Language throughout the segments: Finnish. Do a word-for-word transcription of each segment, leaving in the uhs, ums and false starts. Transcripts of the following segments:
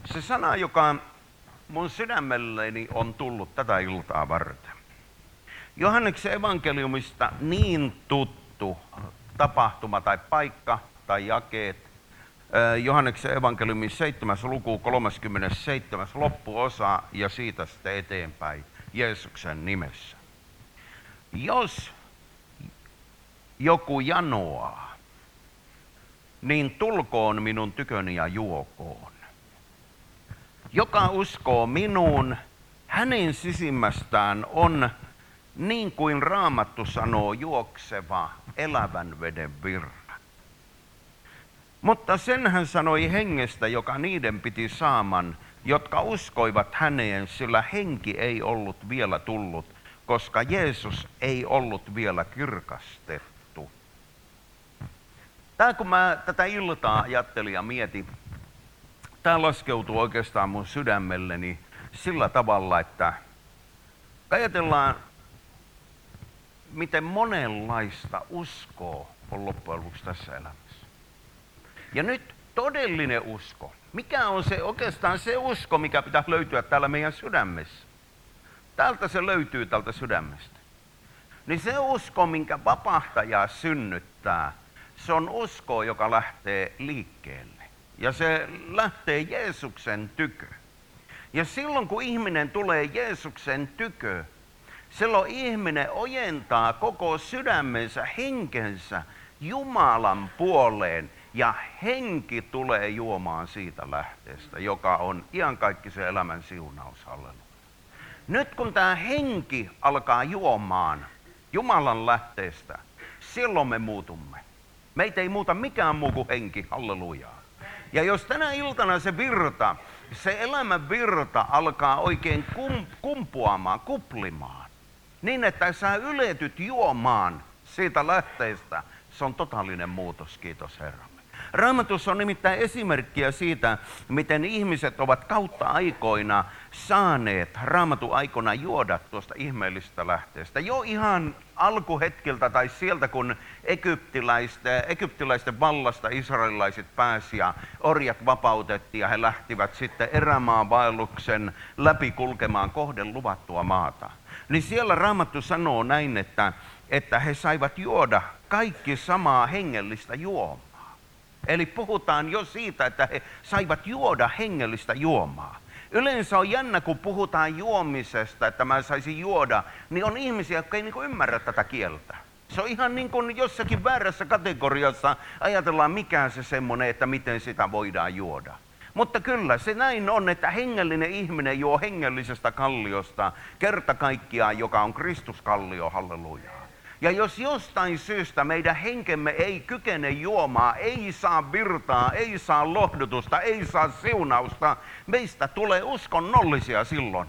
Se sana, joka mun sydämelleni on tullut tätä iltaa varten. Johanneksen evankeliumista niin tuttu tapahtuma tai paikka tai jakeet. Johanneksen evankeliumin seitsemäs luku, kolmaskymmenesseitsemäs loppuosa ja siitä sitten eteenpäin Jeesuksen nimessä. Jos joku janoaa, niin tulkoon minun tyköni ja juokoon. Joka uskoo minuun, hänen sisimmästään on, niin kuin Raamattu sanoo, juokseva elävän veden virta. Mutta sen hän sanoi hengestä, joka niiden piti saaman, jotka uskoivat häneen, sillä henki ei ollut vielä tullut, koska Jeesus ei ollut vielä kirkastettu. Tämä kun mä tätä iltaa ajattelin ja mietin, tämä laskeutuu oikeastaan mun sydämelleni sillä tavalla, että ajatellaan, miten monenlaista uskoa on loppujen lopuksi tässä elämässä. Ja nyt todellinen usko. Mikä on se oikeastaan se usko, mikä pitää löytyä täällä meidän sydämessä? Täältä se löytyy tältä sydämestä. Niin se usko, minkä vapahtaja synnyttää, se on usko, joka lähtee liikkeelle. Ja se lähtee Jeesuksen tykö. Ja silloin kun ihminen tulee Jeesuksen tykö, silloin ihminen ojentaa koko sydämensä, henkensä Jumalan puoleen. Ja henki tulee juomaan siitä lähteestä, joka on iankaikkisen elämän siunaus. Halleluja. Nyt kun tämä henki alkaa juomaan Jumalan lähteestä, silloin me muutumme. Meitä ei muuta mikään muu kuin henki. Halleluja. Ja jos tänä iltana se virta, se elämän virta alkaa oikein kum, kumpuamaan, kuplimaan, niin että sä yletyt juomaan siitä lähteestä, se on totaalinen muutos, kiitos Herramme. Raamatussa on nimittäin esimerkkiä siitä, miten ihmiset ovat kautta aikoina saaneet Raamatun aikana juoda tuosta ihmeellisestä lähteestä. Jo ihan alkuhetkiltä tai sieltä, kun egyptiläisten, egyptiläisten vallasta israelilaiset pääsi ja orjat vapautettiin ja he lähtivät sitten erämaan vaelluksen läpi kulkemaan kohden luvattua maata. Niin siellä Raamattu sanoo näin, että, että he saivat juoda kaikki samaa hengellistä juomaa. Eli puhutaan jo siitä, että he saivat juoda hengellistä juomaa. Yleensä on jännä, kun puhutaan juomisesta, että mä saisin juoda, niin on ihmisiä, jotka ei niin kuin ymmärrä tätä kieltä. Se on ihan niin kuin jossakin väärässä kategoriassa ajatellaan, mikä se semmoinen, että miten sitä voidaan juoda. Mutta kyllä se näin on, että hengellinen ihminen juo hengellisestä kalliosta kerta kaikkiaan, joka on Kristuskallio, halleluja. Ja jos jostain syystä meidän henkemme ei kykene juomaan, ei saa virtaa, ei saa lohdutusta, ei saa siunausta, meistä tulee uskonnollisia silloin.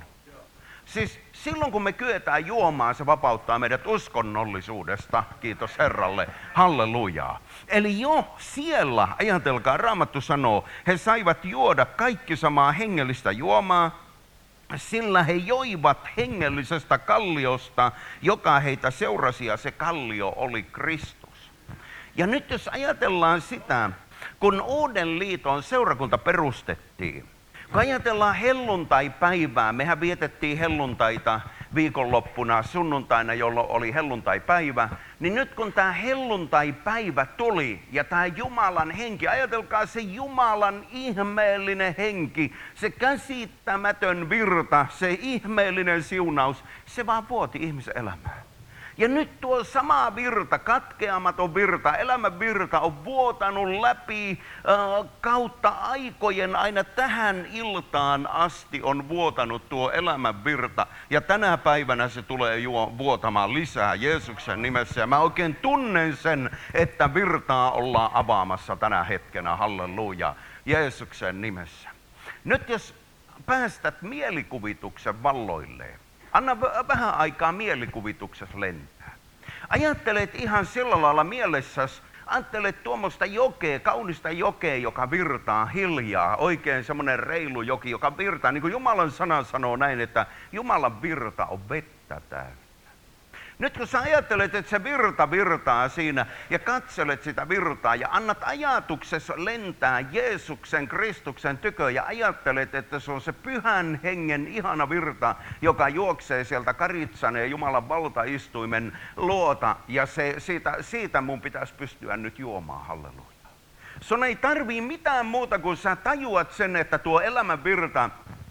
Siis silloin kun me kyetään juomaan, se vapauttaa meidät uskonnollisuudesta, kiitos Herralle, hallelujaa. Eli jo siellä, ajatelkaa, Raamattu sanoo, he saivat juoda kaikki samaa hengellistä juomaa, sillä he joivat hengellisestä kalliosta, joka heitä seurasi, ja se kallio oli Kristus. Ja nyt jos ajatellaan sitä, kun Uuden liiton seurakunta perustettiin, kun ajatellaan helluntai-päivää, mehän vietettiin helluntaita viikonloppuna sunnuntaina, jolloin oli helluntaipäivä, niin nyt kun tämä helluntai-päivä tuli ja tämä Jumalan henki, ajatelkaa se Jumalan ihmeellinen henki, se käsittämätön virta, se ihmeellinen siunaus, se vaan vuoti ihmisen elämään. Ja nyt tuo sama virta, katkeamaton virta, elämän virta on vuotanut läpi äh, kautta aikojen aina tähän iltaan asti on vuotanut tuo elämän virta. Ja tänä päivänä se tulee juo, vuotamaan lisää Jeesuksen nimessä. Ja mä oikein tunnen sen, että virtaa ollaan avaamassa tänä hetkenä, halleluja, Jeesuksen nimessä. Nyt jos päästät mielikuvituksen valloilleen, anna vähän aikaa mielikuvituksessa lentää. Ajattelet ihan sillä lailla mielessäsi, ajattelet tuommoista jokea, kaunista jokea, joka virtaa hiljaa. Oikein semmoinen reilu joki, joka virtaa. Niin kuin Jumalan sana sanoo näin, että Jumalan virta on vettä täynnä. Nyt kun sä ajattelet, että se virta virtaa siinä ja katselet sitä virtaa ja annat ajatuksessa lentää Jeesuksen, Kristuksen tykö ja ajattelet, että se on se pyhän hengen ihana virta, joka juoksee sieltä Karitsaneen Jumalan valtaistuimen luota ja se, siitä, siitä mun pitäisi pystyä nyt juomaan, halleluja. Sun ei tarvii mitään muuta kuin sä tajuat sen, että tuo elämän virta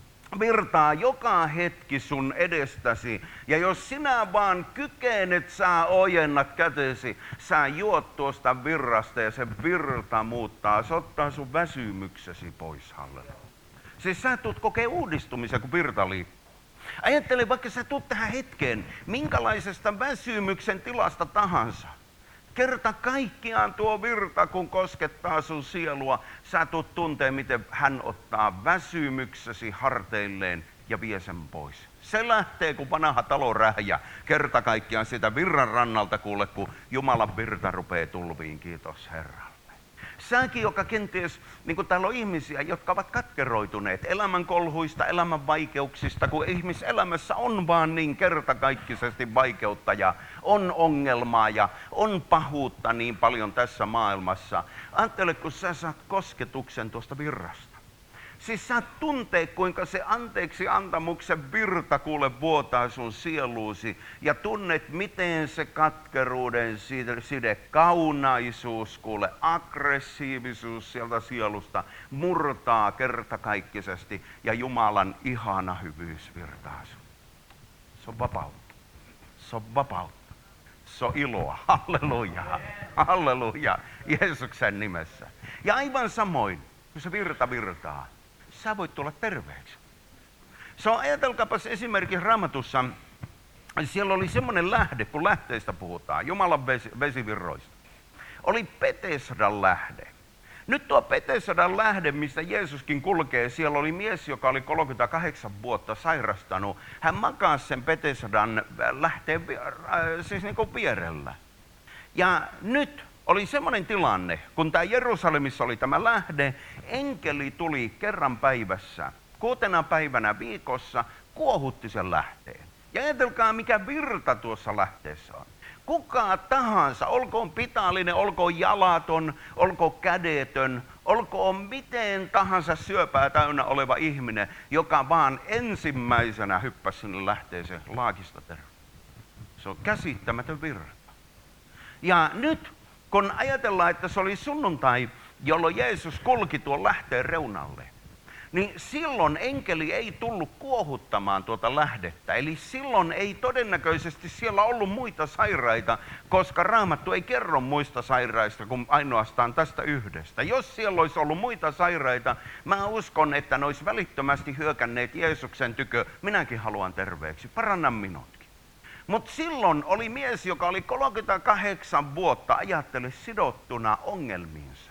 virtaa joka hetki sun edestäsi. Ja jos sinä vaan kykenet, sä ojennat kätesi, sä juot tuosta virrasta ja se virta muuttaa. Se ottaa sun väsymyksesi pois, halleluja. Siis sä tulet kokea uudistumisen, kun virta liikkuu. Ajattele, vaikka sä tulet tähän hetkeen, minkälaisesta väsymyksen tilasta tahansa. Kerta kaikkiaan tuo virta, kun koskettaa sun sielua, sä tulet tuntee, miten hän ottaa väsymyksesi harteilleen ja vie sen pois. Se lähtee, kun vanha talo rähjä, kerta kaikkiaan sitä virran rannalta kuule, kun Jumalan virta rupeaa tulviin, kiitos Herralle. Säkin, joka kenties, niin kuin täällä on ihmisiä, jotka ovat katkeroituneet elämän kolhuista, elämän vaikeuksista, kun ihmiselämässä on vaan niin kertakaikkisesti vaikeutta ja on ongelmaa ja on pahuutta niin paljon tässä maailmassa. Ajattele, kun sä saat kosketuksen tuosta virrasta. Siis sä tuntee, kuinka se anteeksi antamuksen virta kuule vuotaa sun sieluusi ja tunnet, miten se katkeruuden side, kaunaisuus, kuule aggressiivisuus sieltä sielusta murtaa kertakaikkisesti ja Jumalan ihana hyvyys virtaa sun. Se on vapautta. Se on vapautta. Se on iloa. Halleluja. Halleluja. Jeesuksen nimessä. Ja aivan samoin, kun se virta virtaa, sä voit tulla terveeksi. Se on, ajatelkaapas esimerkiksi Raamatussa, siellä oli semmoinen lähde, kun lähteistä puhutaan, Jumalan vesi, vesivirroista. Oli Betesdan lähde. Nyt tuo Betesdan lähde, mistä Jeesuskin kulkee, siellä oli mies, joka oli kolmekymmentäkahdeksan vuotta sairastanut. Hän makasi sen Betesdan lähteen siis niin kuin vierellä. Ja nyt oli semmoinen tilanne, kun tämä Jerusalemissa oli tämä lähde, enkeli tuli kerran päivässä, kuutena päivänä viikossa, kuohutti sen lähteen. Ja ajatelkaa, mikä virta tuossa lähteessä on. Kuka tahansa, olkoon pitallinen, olkoon jalaton, olkoon kädetön, olkoon miten tahansa syöpää täynnä oleva ihminen, joka vaan ensimmäisenä hyppäsi sinne lähteeseen laakista terve. Se on käsittämätön virta. Ja nyt, kun ajatellaan, että se oli sunnuntai, jolloin Jeesus kulki tuon lähteen reunalle, niin silloin enkeli ei tullut kuohuttamaan tuota lähdettä. Eli silloin ei todennäköisesti siellä ollut muita sairaita, koska Raamattu ei kerro muista sairaista kuin ainoastaan tästä yhdestä. Jos siellä olisi ollut muita sairaita, mä uskon, että ne olisi välittömästi hyökänneet Jeesuksen tykö. Minäkin haluan terveeksi, paranna minutkin. Mutta silloin oli mies, joka oli kolmekymmentäkahdeksan vuotta, ajattele sidottuna ongelmiinsa.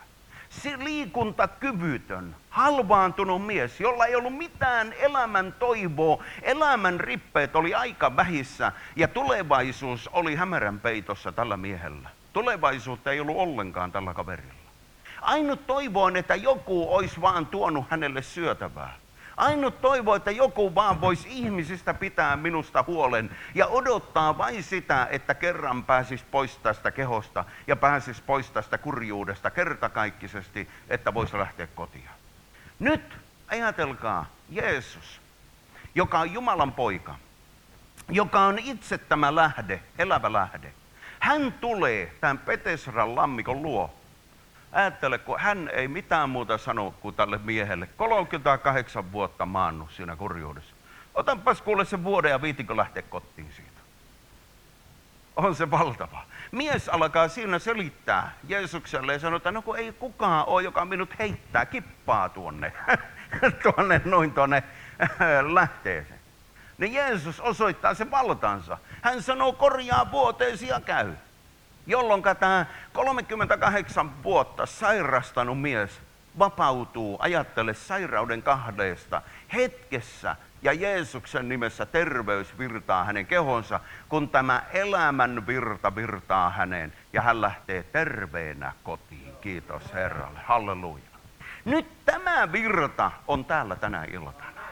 Liikuntakyvytön, halvaantunut mies, jolla ei ollut mitään elämän toivoa, elämän rippeet oli aika vähissä ja tulevaisuus oli hämärän peitossa tällä miehellä. Tulevaisuutta ei ollut ollenkaan tällä kaverilla. Ainut toivo on, että joku olisi vaan tuonut hänelle syötävää. Ainut toivo, että joku vaan voisi ihmisistä pitää minusta huolen ja odottaa vain sitä, että kerran pääsisi pois tästä kehosta ja pääsisi pois tästä kurjuudesta kertakaikkisesti, että voisi lähteä kotiin. Nyt ajatelkaa Jeesus, joka on Jumalan poika, joka on itse tämä lähde, elävä lähde. Hän tulee tämän Betesdan lammikon luo. Ajattele, kun hän ei mitään muuta sano kuin tälle miehelle. kolmekymmentäkahdeksan vuotta maannut siinä kurjuudessa. Otanpas kuule sen vuoden ja viitikö lähteä kotiin siitä. On se valtava. Mies alkaa siinä selittää Jeesukselle ja sanoo, että no kun ei kukaan ole, joka minut heittää kippaa tuonne, tuonne noin tuonne lähteeseen. Niin Jeesus osoittaa sen valtansa. Hän sanoo, korjaa vuoteesi ja käy. Jolloin tämä kolmekymmentäkahdeksan vuotta sairastanut mies vapautuu, ajattele sairauden kahdeesta hetkessä ja Jeesuksen nimessä terveys virtaa hänen kehonsa, kun tämä elämän virta virtaa häneen ja hän lähtee terveenä kotiin. Kiitos Herralle. Halleluja. Nyt tämä virta on täällä tänä iltana.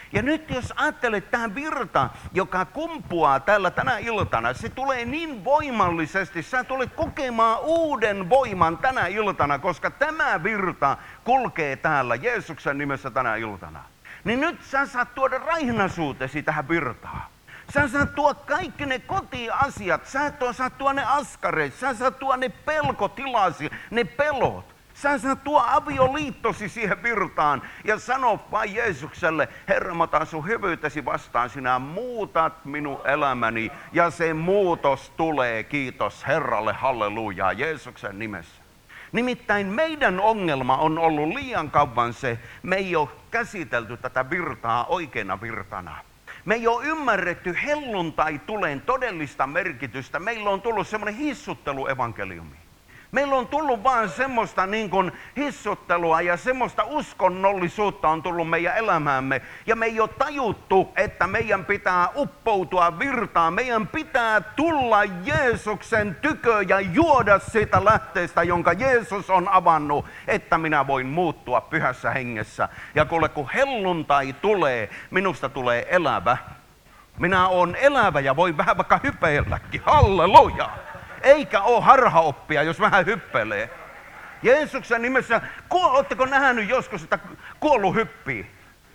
Ja nyt jos ajattelet tähän virta, joka kumpuaa täällä tänä iltana, se tulee niin voimallisesti, sä tulet kokemaan uuden voiman tänä iltana, koska tämä virta kulkee täällä Jeesuksen nimessä tänä iltana. Niin nyt sä saat tuoda raihnaisuutesi tähän virtaan. Sä saat tuoda kaikki ne kotiasiat, sä saat tuoda ne askareet, sä saat tuoda ne pelkotilasi, ne pelot. Sä saat tuo avioliittosi siihen virtaan ja sano vain Jeesukselle, Herra, mä otan sun hyvyytesi vastaan, sinä muutat minun elämäni ja se muutos tulee, kiitos Herralle, hallelujaa, Jeesuksen nimessä. Nimittäin meidän ongelma on ollut liian kauan se, me ei ole käsitelty tätä virtaa oikeana virtana. Me ei ole ymmärretty helluntai tulen todellista merkitystä, meillä on tullut semmoinen hissutteluevankeliumi. Meillä on tullut vaan semmoista niin kuin hissuttelua ja semmoista uskonnollisuutta on tullut meidän elämäämme. Ja me ei ole tajuttu, että meidän pitää uppoutua virtaan. Meidän pitää tulla Jeesuksen tykö ja juoda siitä lähteestä, jonka Jeesus on avannut, että minä voin muuttua pyhässä hengessä. Ja kuule, kun helluntai tulee, minusta tulee elävä. Minä olen elävä ja voin vähän vaikka hypeilläkin. Halleluja! Eikä ole harhaoppia, jos vähän hyppelee. Jeesuksen nimessä, oletteko nähnyt joskus, että kuollut hyppii?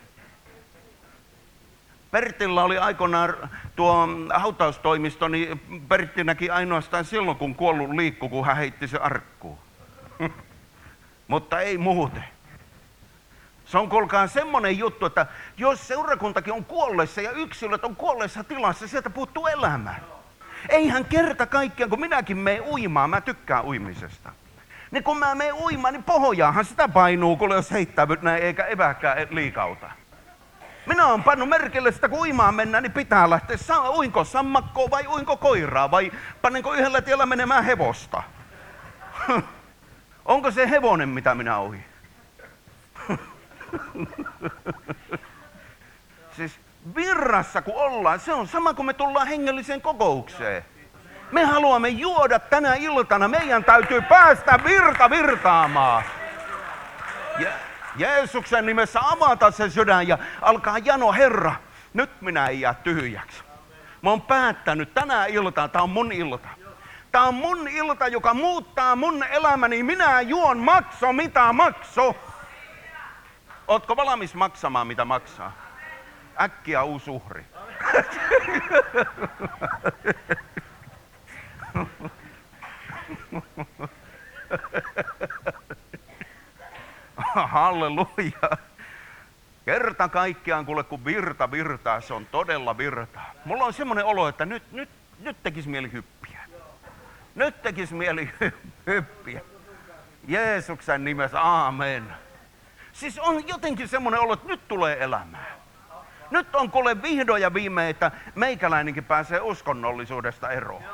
Pertillä oli aikoinaan tuo hautaustoimisto, niin Pertti näki ainoastaan silloin, kun kuollut liikkui, kun hän heitti se arkkuun. Mutta ei muuten. Se on kuulkaa semmoinen juttu, että jos seurakuntakin on kuolleessa ja yksilöt on kuolleessa tilassa, sieltä puuttuu elämää. Eihän kerta kaikkiaan, kun minäkin menen uimaan, mä tykkään uimisesta. Niin kun mä menen uimaan, niin pohjaahan sitä painuu, kun jos heittää näin eikä eväkään liikauta. Minä olen pannut merkille sitä, kun uimaan mennään, niin pitää lähteä, uinko sammakkoa vai uinko koiraa, vai panenko yhdellä tiellä menemään hevosta. Onko se hevonen, mitä minä uin? Siis virrassa kun ollaan, se on sama kuin me tullaan hengelliseen kokoukseen. Me haluamme juoda tänä iltana, meidän täytyy päästä virta virtaamaan. Ja Jeesuksen nimessä avata se sydän ja alkaa jano, Herra, nyt minä en jää tyhjäksi. Mä oon päättänyt tänä iltana, tää on mun ilta. Tää on mun ilta, joka muuttaa mun elämäni, minä juon makso mitä makso. Ootko valmis maksamaan mitä maksaa? Äkkiä uusi uhri. Halleluja. Kerta kaikkiaan kuule, kun virta virtaa, se on todella virtaa. Mulla on semmoinen olo, että nyt, nyt, nyt tekisi mieli hyppiä. Nyt tekisi mieli hyppiä. Jeesuksen nimessä, aamen. Siis on jotenkin semmoinen olo, että nyt tulee elämää. Nyt on kuule vihdoin ja viimein, että meikäläinenkin pääsee uskonnollisuudesta eroon.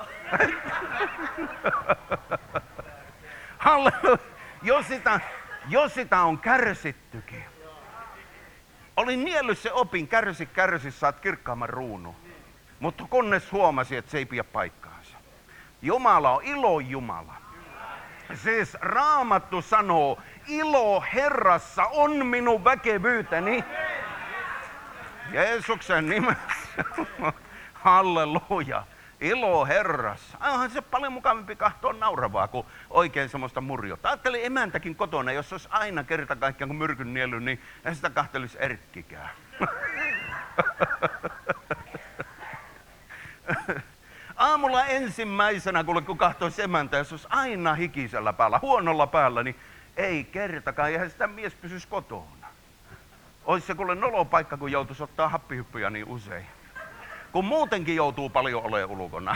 Halleluja. Jos sitä, jos sitä on kärsittykin. Olin niellyt se opin, kärsi, kärsi, saat kirkkaamman ruunun. Mutta kunnes huomasi, että se ei pidä paikkaansa. Jumala on ilo Jumala. Siis Raamattu sanoo, ilo Herrassa on minun väkevyyteni. Jeesuksen nimessä. Halleluja. Ilo Herrassa. Onhan se paljon mukavampi kahtoa nauravaa kuin oikein semmoista murjota. Ajattelin emäntäkin kotona, jos olisi aina kerta kaikkiaan kun myrkyn niely, niin ei sitä kahtelisi Erkkikään. Aamulla ensimmäisenä, kun kahtoisi emäntä, jos olisi aina hikisellä päällä, huonolla päällä, niin ei kertakaan, eihän sitä mies pysyisi kotona. Olisi se kuule nolopaikka, kun joutuisi ottaa happihyppyjä niin usein. Kun muutenkin joutuu paljon olemaan ulkona.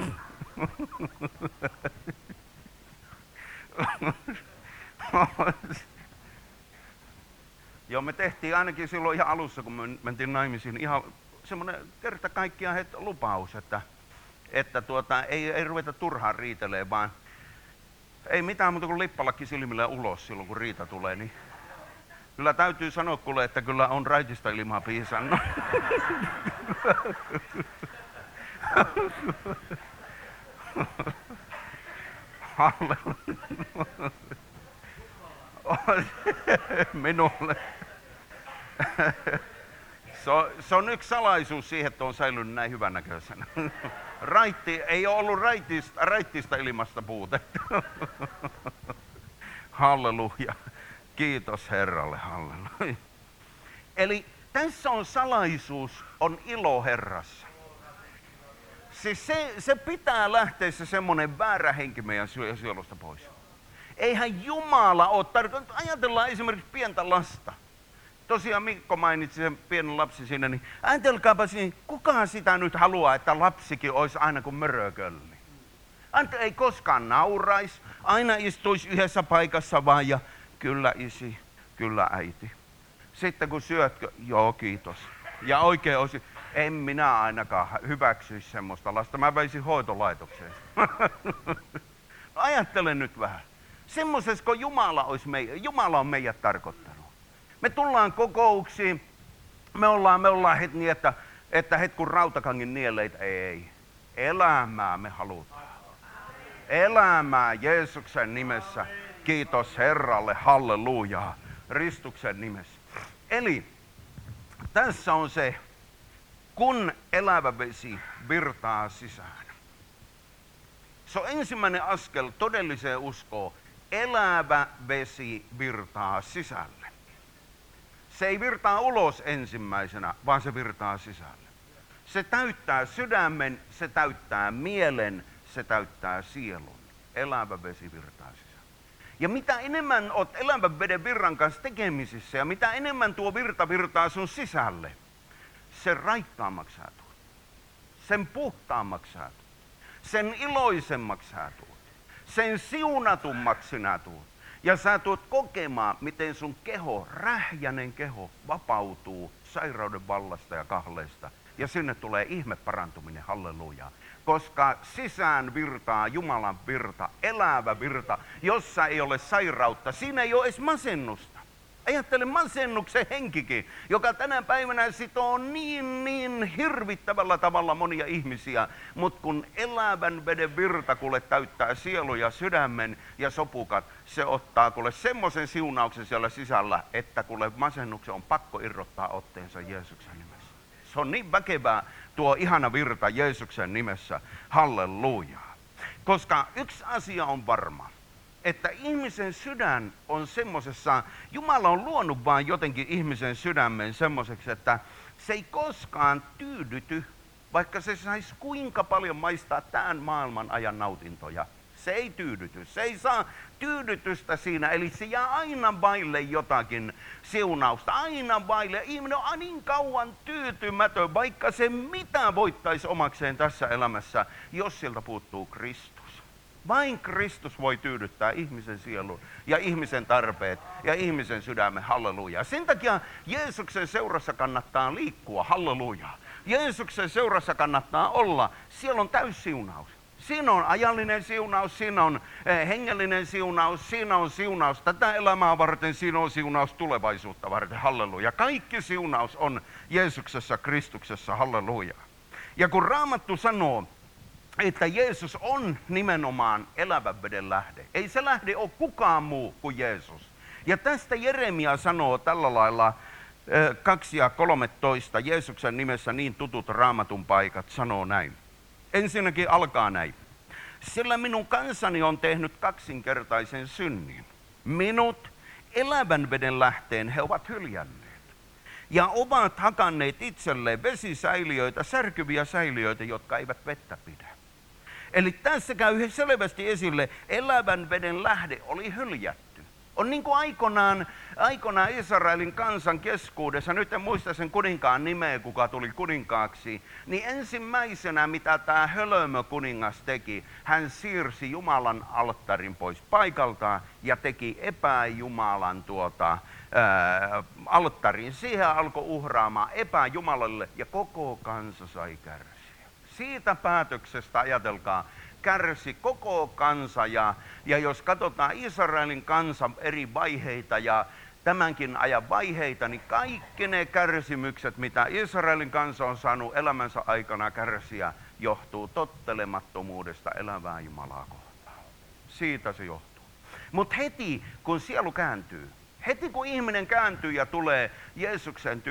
Joo, me tehtiin ainakin silloin ihan alussa, kun me mentiin naimisiin, ihan semmoinen kerta kaikkiaan het, lupaus, että, että tuota, ei, ei ruveta turhaan riitelemään, vaan ei mitään muuta kuin lippalakki silmillä ulos silloin, kun riita tulee. Niin kyllä täytyy sanoa kuule, että kyllä on raitista ilmaa piisannut. Minulle. Se on, se on yksi salaisuus siihen, että on säilynyt näin hyvännäköisenä. Raitti, ei ole ollut raittista, raittista ilmasta puutetta. Halleluja. Kiitos Herralle, halleluja. Eli tässä on salaisuus, on ilo Herrassa. Siis se, se pitää lähteä se semmoinen väärä henki meidän sielusta pois. Eihän Jumala ole tarkoittanut. Ajatellaan esimerkiksi pientä lasta. Tosiaan Mikko mainitsi sen pienen lapsi siinä, niin ajatelkaapa siinä, kuka sitä nyt haluaa, että lapsikin olisi aina kuin mörökölli. Ante ei koskaan nauraisi, aina istuisi yhdessä paikassa vaan ja kyllä isi, kyllä äiti. Sitten kun syötkö, joo kiitos. Ja oikein olisi, en minä ainakaan hyväksyisi semmoista lasta, mä veisin hoitolaitokseen. No ajattele nyt vähän. Semmoisessa, kun Jumala, olisi meidän, Jumala on meidät tarkoittanut. Me tullaan kokouksiin, me ollaan, me ollaan heti niin, että, että heti kun rautakangin nieleitä, ei. Elämää me halutaan. Elämää Jeesuksen nimessä. Kiitos Herralle, hallelujaa, Ristuksen nimessä. Eli tässä on se, kun elävä vesi virtaa sisään. Se on ensimmäinen askel todelliseen uskoon. Elävä vesi virtaa sisälle. Se ei virtaa ulos ensimmäisenä, vaan se virtaa sisälle. Se täyttää sydämen, se täyttää mielen, se täyttää sielun. Elävä vesi virtaa sisälle. Ja mitä enemmän olet elävän veden virran kanssa tekemisissä ja mitä enemmän tuo virta virtaa sun sisälle, sen raikkaammaksi sä tulet. Sen puhtaammaksi sä tulet. Sen iloisemmaksi sä tulet. Sen siunatummaksi sinä tulet. Ja sä tulet kokemaan, miten sun keho, rähjänen keho, vapautuu sairauden vallasta ja kahleista. Ja sinne tulee ihme parantuminen, halleluja. Koska sisään virtaa Jumalan virta, elävä virta, jossa ei ole sairautta. Siinä ei ole edes masennusta. Ajattele masennuksen henkikin, joka tänä päivänä sitoo niin, niin hirvittävällä tavalla monia ihmisiä. Mutta kun elävän veden virta kuule täyttää sielu ja sydämen ja sopukat, se ottaa kuule semmoisen siunauksen siellä sisällä, että kuule masennuksen on pakko irrottaa otteensa Jeesuksen nimessä. Se on niin väkevää tuo ihana virta Jeesuksen nimessä, hallelujaa. Koska yksi asia on varma. Että ihmisen sydän on semmosessa, Jumala on luonut vaan jotenkin ihmisen sydämen semmoiseksi, että se ei koskaan tyydyty, vaikka se saisi kuinka paljon maistaa tämän maailman ajan nautintoja. Se ei tyydyty, se ei saa tyydytystä siinä, eli se jää aina vaille jotakin siunausta, aina vaille. Ihminen on niin kauan tyytymätön, vaikka se mitä voittaisi omakseen tässä elämässä, jos sieltä puuttuu Kristus. Vain Kristus voi tyydyttää ihmisen sielun ja ihmisen tarpeet ja ihmisen sydämen, halleluja. Sen takia Jeesuksen seurassa kannattaa liikkua, halleluja. Jeesuksen seurassa kannattaa olla, siellä on täyssiunaus. Siinä on ajallinen siunaus, siinä on hengellinen siunaus, siinä on siunaus tätä elämää varten, siinä on siunaus tulevaisuutta varten, halleluja. Kaikki siunaus on Jeesuksessa, Kristuksessa, halleluja. Ja kun Raamattu sanoo, että Jeesus on nimenomaan elävän veden lähde. Ei se lähde ole kukaan muu kuin Jeesus. Ja tästä Jeremia sanoo tällä lailla kaksi ja kolmetoista Jeesuksen nimessä niin tutut Raamatun paikat sanoo näin. Ensinnäkin alkaa näin. Sillä minun kansani on tehnyt kaksinkertaisen synnin. Minut elävän veden lähteen he ovat hyljänneet. Ja ovat hakanneet itselleen vesisäiliöitä, särkyviä säiliöitä, jotka eivät vettä pidä. Eli tässä käy selvästi esille, elävän veden lähde oli hyljätty. On niin kuin aikoinaan, aikoinaan Israelin kansan keskuudessa, nyt en muista sen kuninkaan nimeä, kuka tuli kuninkaaksi, niin ensimmäisenä mitä tämä hölmö kuningas teki, hän siirsi Jumalan alttarin pois paikaltaan ja teki epäjumalan tuota, ää, alttarin. Siihen alkoi uhraamaan epäjumalalle ja koko kansa sai kärsiä. Siitä päätöksestä, ajatelkaa, kärsi koko kansa ja, ja jos katsotaan Israelin kansan eri vaiheita ja tämänkin ajan vaiheita, niin kaikki ne kärsimykset, mitä Israelin kansa on saanut elämänsä aikana kärsiä, johtuu tottelemattomuudesta elävää Jumalaa kohtaan. Siitä se johtuu. Mutta heti kun sielu kääntyy, heti kun ihminen kääntyy ja tulee Jeesuksen tykö,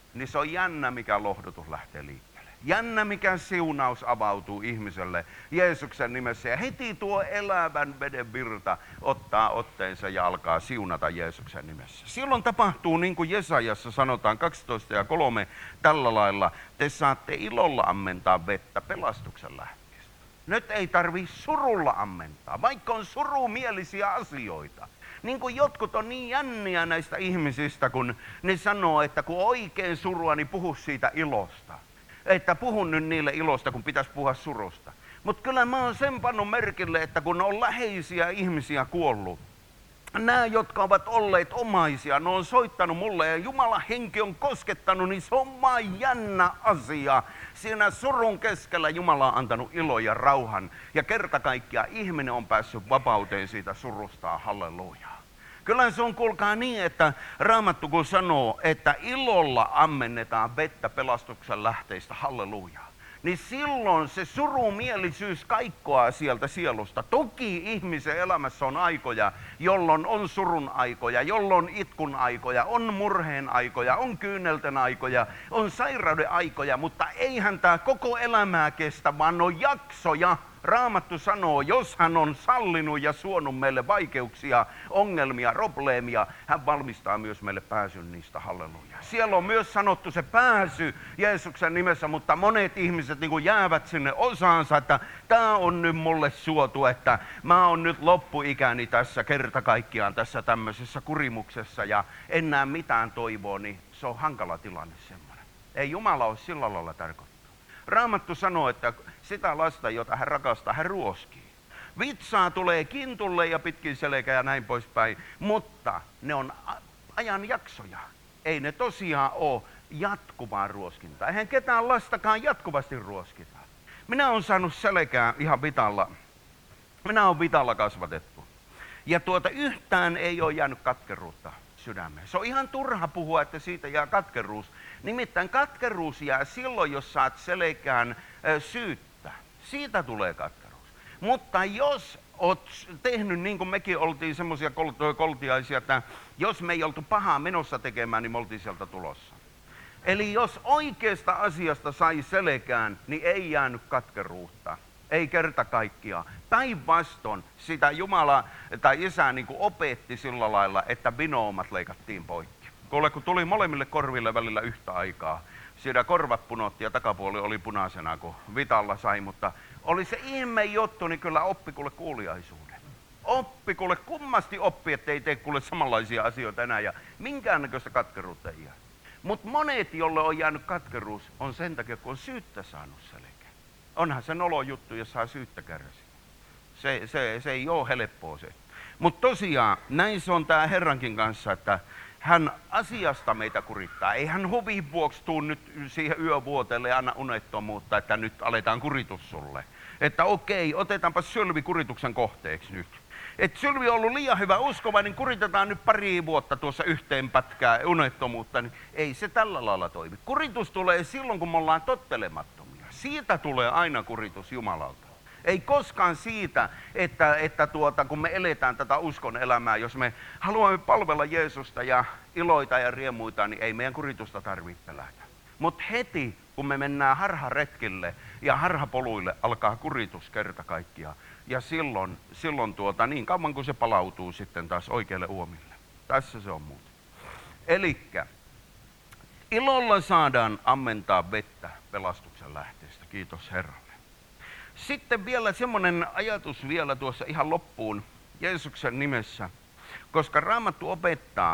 niin se on jännä, mikä lohdutus lähtee liikkeelle. Jännä, mikä siunaus avautuu ihmiselle Jeesuksen nimessä. Ja heti tuo elävän veden virta ottaa otteensa ja alkaa siunata Jeesuksen nimessä. Silloin tapahtuu niin kuin Jesajassa sanotaan kaksitoista ja kolme tällä lailla. Te saatte ilolla ammentaa vettä pelastuksen lähteestä. Nyt ei tarvii surulla ammentaa, vaikka on surumielisiä asioita. Niin kuin jotkut on niin jänniä näistä ihmisistä, kun ne sanoo, että kun oikein surua, niin puhu siitä ilosta. Että puhun nyt niille ilosta, kun pitäisi puhua surusta. Mutta kyllä mä oon sen pannut merkille, että kun on läheisiä ihmisiä kuollut, nämä, jotka ovat olleet omaisia, ne on soittanut mulle ja Jumalan henki on koskettanut, niin se on vaan jännä asia. Siinä surun keskellä Jumala on antanut ilo ja rauhan ja kerta kaikkiaan ihminen on päässyt vapauteen siitä surustaan, halleluja. Kyllä se on, kuulkaa niin, että Raamattu kun sanoo, että ilolla ammennetaan vettä pelastuksen lähteistä, halleluja, niin silloin se surumielisyys kaikkoaa sieltä sielusta. Toki ihmisen elämässä on aikoja, jolloin on surun aikoja, jolloin itkun aikoja, on murheen aikoja, on kyynelten aikoja, on sairauden aikoja, mutta eihän tämä koko elämää kestä, vaan on jaksoja. Raamattu sanoo, jos hän on sallinut ja suonut meille vaikeuksia, ongelmia, probleemia, hän valmistaa myös meille pääsyn niistä, halleluja. Siellä on myös sanottu se pääsy Jeesuksen nimessä, mutta monet ihmiset niin kuin jäävät sinne osaansa, että tämä on nyt mulle suotu, että mä oon nyt loppuikäni tässä kerta kaikkiaan tässä tämmöisessä kurimuksessa ja en näe mitään toivoa, niin se on hankala tilanne semmoinen. Ei Jumala ole sillä lailla tarkoittanut. Raamattu sanoo, että sitä lasta, jota hän rakastaa, hän ruoskii. Vitsaa tulee kintulle ja pitkin selkä ja näin poispäin, mutta ne on ajanjaksoja. Ei ne tosiaan ole jatkuvaa ruoskintaa. Eihän ketään lastakaan jatkuvasti ruoskita. Minä olen saanut selkää ihan vitalla. Minä olen vitalla kasvatettu. Ja tuota yhtään ei ole jäänyt katkeruutta sydämeen. Se on ihan turha puhua, että siitä jää katkeruus. Nimittäin katkeruus jää silloin, jos saat selkään syyttä. Siitä tulee katkeruus. Mutta jos oot tehnyt niin kuin mekin oltiin semmoisia koltiaisia, että jos me ei oltu pahaa menossa tekemään, niin me oltiin sieltä tulossa. Eli jos oikeasta asiasta sai selkään, niin ei jäänyt katkeruutta. Ei kerta kaikkiaan. Päinvastoin sitä Jumala tai Isä niin kuin opetti sillä lailla, että binoomat leikattiin poikki. Kuule, kun tuli molemmille korville välillä yhtä aikaa, siinä korvat punotti ja takapuoli oli punaisena, kun vitalla sai, mutta oli se ihme juttu, niin kyllä oppi kuule kuuliaisuuden. Oppi kuule kummasti oppi, ettei tee kuule samanlaisia asioita enää ja minkäännäköistä katkeruutta ei jää. Mutta monet, jolle on jäänyt katkeruus, on sen takia, kun on syyttä saanut selkeä. Onhan se nolo juttu, jos saa syyttä kärsiä. Se, se, se ei ole helppoa se. Mutta tosiaan, näin se on tää Herrankin kanssa, että hän asiasta meitä kurittaa. Ei hän huvin vuoksi tuu nyt siihen yövuoteelle ja anna unettomuutta, että nyt aletaan kuritus sulle. Että okei, otetaanpa Sylvi kurituksen kohteeksi nyt. Että Sylvi on ollut liian hyvä uskova, niin kuritetaan nyt pari vuotta tuossa yhteen pätkää unettomuutta. Niin ei se tällä lailla toimi. Kuritus tulee silloin, kun me ollaan tottelemattomia. Siitä tulee aina kuritus Jumalalta. Ei koskaan siitä, että, että tuota, kun me eletään tätä uskon elämää, jos me haluamme palvella Jeesusta ja iloita ja riemuita, niin ei meidän kuritusta tarvitse pelätä. Mutta heti, kun me mennään harharetkille ja harhapoluille, alkaa kuritus kerta kaikkiaan. Ja silloin, silloin tuota, niin kauan kuin se palautuu sitten taas oikealle uomille. Tässä se on muuta. Elikkä ilolla saadaan ammentaa vettä pelastuksen lähteestä. Kiitos Herralle. Sitten vielä semmoinen ajatus vielä tuossa ihan loppuun Jeesuksen nimessä, koska Raamattu opettaa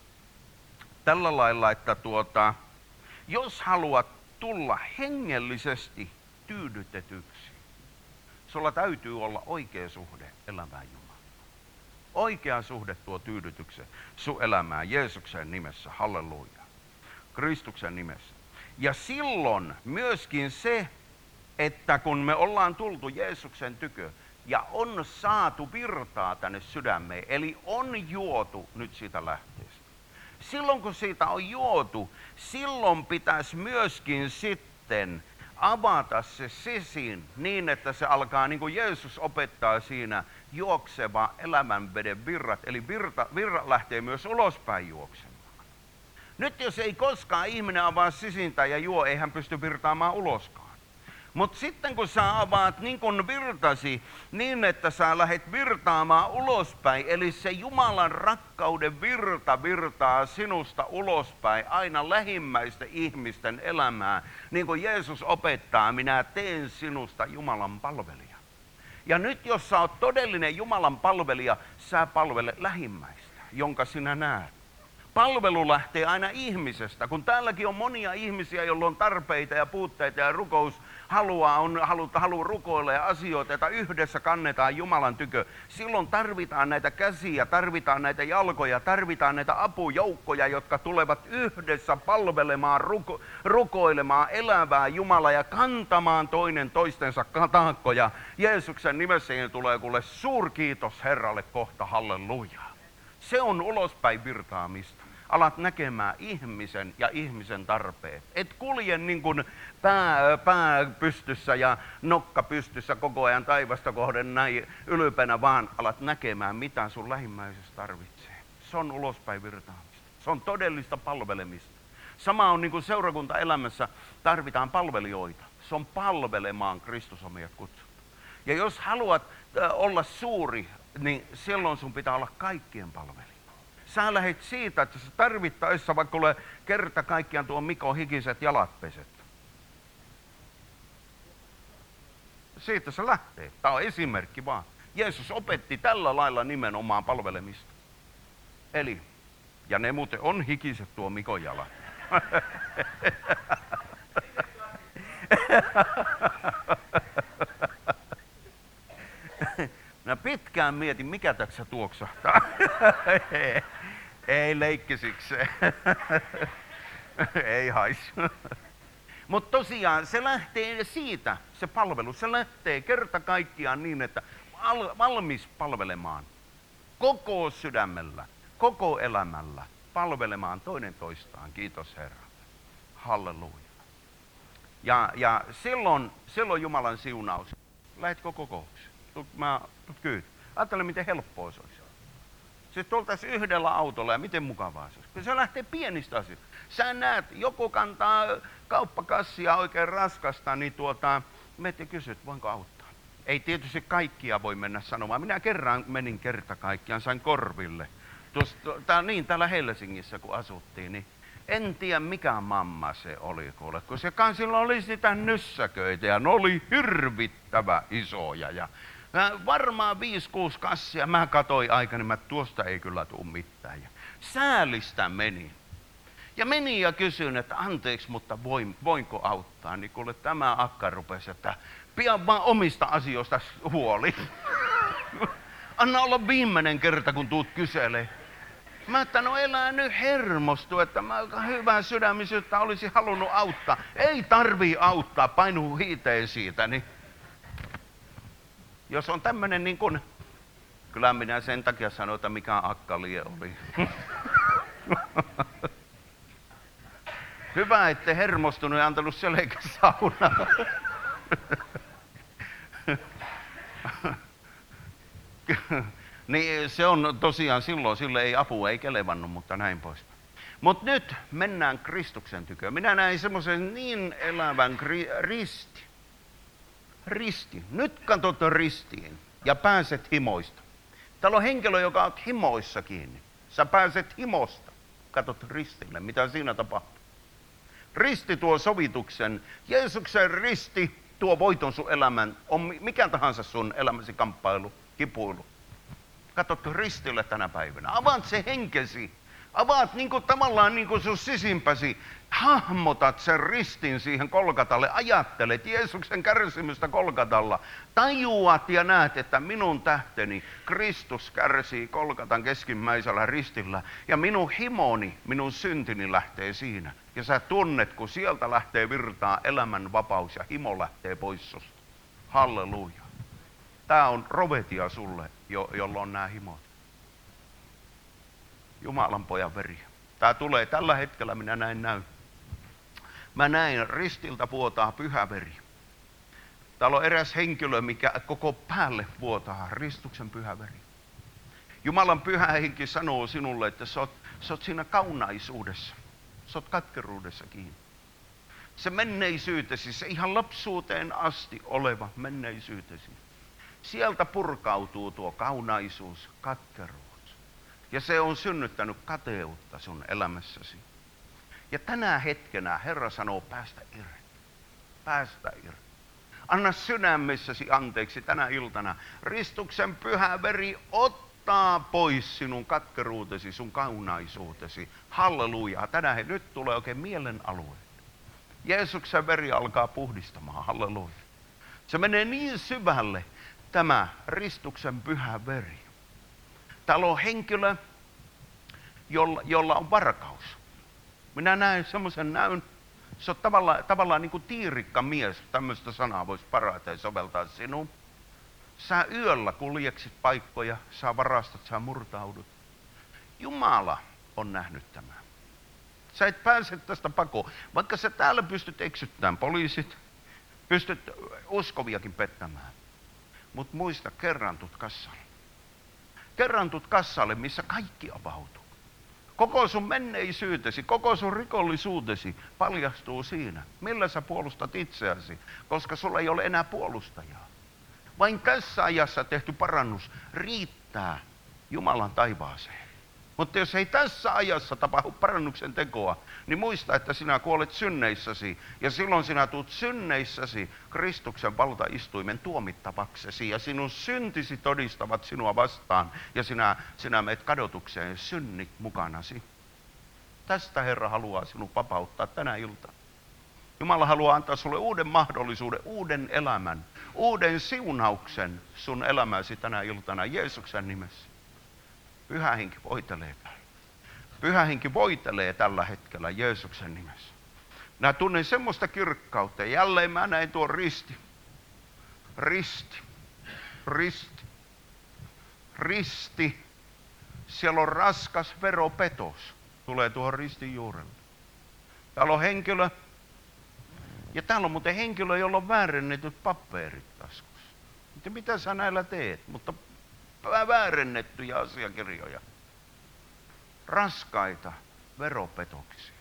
tällä lailla, että tuota, jos haluat tulla hengellisesti tyydytetyksi, sulla täytyy olla oikea suhde elämään Jumalaan. Oikea suhde tuo tyydytyksen sun elämään Jeesuksen nimessä, halleluja, Kristuksen nimessä. Ja silloin myöskin se, että kun me ollaan tultu Jeesuksen tykö ja on saatu virtaa tänne sydämeen, eli on juotu nyt siitä lähteestä. Silloin kun siitä on juotu, silloin pitäisi myöskin sitten avata se sisin niin, että se alkaa, niin kuin Jeesus opettaa siinä, juokseva elämänveden virrat. Eli virta, virra lähtee myös ulospäin juoksemaan. Nyt jos ei koskaan ihminen avaa sisintä ja juo, ei hän pysty virtaamaan uloskaan. Mutta sitten kun sä avaat niin kuin virtasi, niin että sä lähdet virtaamaan ulospäin, eli se Jumalan rakkauden virta virtaa sinusta ulospäin aina lähimmäisten ihmisten elämään, niin kuin Jeesus opettaa, minä teen sinusta Jumalan palvelija. Ja nyt jos sä oot todellinen Jumalan palvelija, sä palvele lähimmäistä, jonka sinä näet. Palvelu lähtee aina ihmisestä, kun täälläkin on monia ihmisiä, joilla on tarpeita ja puutteita ja rukous haluaa, on halu, halu rukoilla ja asioita, joita yhdessä kannetaan Jumalan tykö. Silloin tarvitaan näitä käsiä, tarvitaan näitä jalkoja, tarvitaan näitä apujoukkoja, jotka tulevat yhdessä palvelemaan, ruko, rukoilemaan elävää Jumalaa ja kantamaan toinen toistensa taakkoja. Jeesuksen nimessä tulee kuule suurkiitos Herralle kohta, halleluja. Se on ulospäin virtaamista. Alat näkemään ihmisen ja ihmisen tarpeet. Et kulje niin kuin pää, pää pystyssä ja nokka pystyssä koko ajan taivasta kohden näin ylpeänä, vaan alat näkemään, mitä sun lähimmäisessä tarvitsee. Se on ulospäin virtaamista. Se on todellista palvelemista. Sama on niin kuin seurakuntaelämässä, tarvitaan palvelijoita. Se on palvelemaan, Kristus on meidät kutsuttu. Ja jos haluat olla suuri, niin silloin sun pitää olla kaikkien palvelija. Sä lähdet siitä, että sä tarvittaessa vaikka ole kerta kaikkiaan tuon Mikon hikiset jalat peset. Siitä se lähtee. Tämä on esimerkki vaan. Jeesus opetti tällä lailla nimenomaan palvelemista. Eli, ja ne muuten on hikiset tuo Mikon jalat. Minä pitkään mietin, mikä tässä tuoksahtaa. Ei leikkisikseen. Ei haisu. Mutta tosiaan se lähtee siitä, se palvelu, se lähtee kerta kaikkiaan niin, että valmis palvelemaan koko sydämellä, koko elämällä, palvelemaan toinen toistaan. Kiitos Herralle. Halleluja. Ja, ja silloin, silloin Jumalan siunaus. Lähdetkö kokoukseen? Mä kyydin. Ajattele, miten helppoa se olisi. Siis tultaisiin yhdellä autolla ja miten mukavaa se olisi. Kun se lähtee pienistä asioista. Sä näet, joku kantaa kauppakassia oikein raskasta, niin tuota, menet ja kysyt, voinko auttaa. Ei tietysti kaikkia voi mennä sanomaan. Minä kerran menin kerta kaikkiaan, sain korville. Tuosta, tää, niin, täällä Helsingissä kun asuttiin, niin en tiedä mikä mamma se oli, kuule, kun se kansilla oli sitä nyssäköitä ja ne oli hirvittävä isoja. Ja varmaan viisi kuusi kassia. Mä katsoin aikani, mä tuosta ei kyllä tule mitään. Ja säälistä meni. Ja menin ja kysyin, että anteeksi, mutta voin, voinko auttaa? Niin kuule tämä akka rupesi, että pian vaan omista asioista huoli. Anna olla viimeinen kerta, kun tuut kyselee. Mä että no elää nyt hermostu, että mä hyvää sydämisyyttä olisi halunnut auttaa. Ei tarvii auttaa, painu hiiteen siitä. Niin jos on tämmönen niin kuin, kyllä minä sen takia sanon, että mikä akkalie oli. Hyvä, ette hermostunut ja antanut selkäsaunaa. Niin se on tosiaan silloin, sille ei apu ei kelevannut, mutta näin pois. Mutta nyt mennään Kristuksen tykö. Minä näin semmoisen niin elävän kri- risti. Risti. Nyt katsot ristiin ja pääset himoista. Täällä on henkilö, joka on himoissa kiinni. Sä pääset himosta. Katsot ristille, mitä siinä tapahtuu. Risti tuo sovituksen. Jeesuksen risti tuo voiton sun elämän. On mikä tahansa sun elämäsi kamppailu, kipuilu. Katsot ristille tänä päivänä. Avaat se henkesi. Avaat niin kuin, tavallaan niin kuin sun sisimpäsi. Hahmotat sen ristin siihen Kolgatalle. Ajattelet Jeesuksen kärsimystä Kolgatalla. Tajuat ja näet, että minun tähteni Kristus kärsii Kolgatan keskimmäisellä ristillä. Ja minun himoni, minun syntini lähtee siinä. Ja sä tunnet, kun sieltä lähtee virtaa elämän vapaus ja himo lähtee pois susta. Halleluja. Tää on rovetia sulle, jo, jolla on nämä himot. Jumalan pojan veri. Tää tulee tällä hetkellä, minä näin näy. Mä näin, ristiltä vuotaa pyhä veri. Täällä on eräs henkilö, mikä koko päälle vuotaa Kristuksen pyhä veri. Jumalan pyhä henki sanoo sinulle, että sä oot, sä oot siinä kaunaisuudessa. Sä oot katkeruudessa kiinni. Se menneisyytesi, se ihan lapsuuteen asti oleva menneisyytesi. Sieltä purkautuu tuo kaunaisuus, katkeruus. Ja se on synnyttänyt kateutta sun elämässäsi. Ja tänä hetkenä Herra sanoo päästä irti. Päästä irti. Anna sydämessäsi anteeksi tänä iltana. Ristuksen pyhä veri ottaa pois sinun katkeruutesi, sun kaunaisuutesi. Halleluja. Tänään he, nyt tulee oikein mielen alue. Jeesuksen veri alkaa puhdistamaan. Halleluja. Se menee niin syvälle, tämä ristuksen pyhä veri. Täällä on henkilö, jolla, jolla on varkaus. Minä näen semmoisen näyn. Se on tavallaan, tavallaan niin kuin tiirikka mies, tämmöistä sanaa voisi parhaiten soveltaa sinuun. Sä yöllä kuljeksit paikkoja, sä varastat, sä murtaudut. Jumala on nähnyt tämän. Sä et pääse tästä pakoon. Vaikka sä täällä pystyt eksyttämään poliisit, pystyt uskoviakin pettämään. Mutta muista, kerrantut kassalle. Kerrantut kassalle, missä kaikki avautuu. Koko sun menneisyytesi, koko sun rikollisuutesi paljastuu siinä. Millä sä puolustat itseäsi, koska sulla ei ole enää puolustajaa. Vain tässä ajassa tehty parannus riittää Jumalan taivaaseen. Mutta jos ei tässä ajassa tapahdu parannuksen tekoa, niin muista, että sinä kuolet synneissäsi. Ja silloin sinä tulet synneissäsi Kristuksen valtaistuimen tuomittavaksesi. Ja sinun syntisi todistavat sinua vastaan. Ja sinä, sinä menet kadotukseen synnit mukanasi. Tästä Herra haluaa sinut vapauttaa tänä iltana. Jumala haluaa antaa sulle uuden mahdollisuuden, uuden elämän, uuden siunauksen sun elämäsi tänä iltana Jeesuksen nimessä. Pyhä Henki voitelee täällä. Pyhä Henki voitelee tällä hetkellä Jeesuksen nimessä. Minä tunnen semmoista kirkkautta. Ja jälleen mä näin tuon risti. Risti. Risti. Risti. Siellä on raskas veropetos. Tulee tuohon ristin juurelle. Täällä on henkilö. Ja täällä on muuten henkilö, jolla on väärennetyt paperit taskussa. Mutta mitä sä näillä teet? Mutta väärennettyjä asiakirjoja. Raskaita veropetoksia.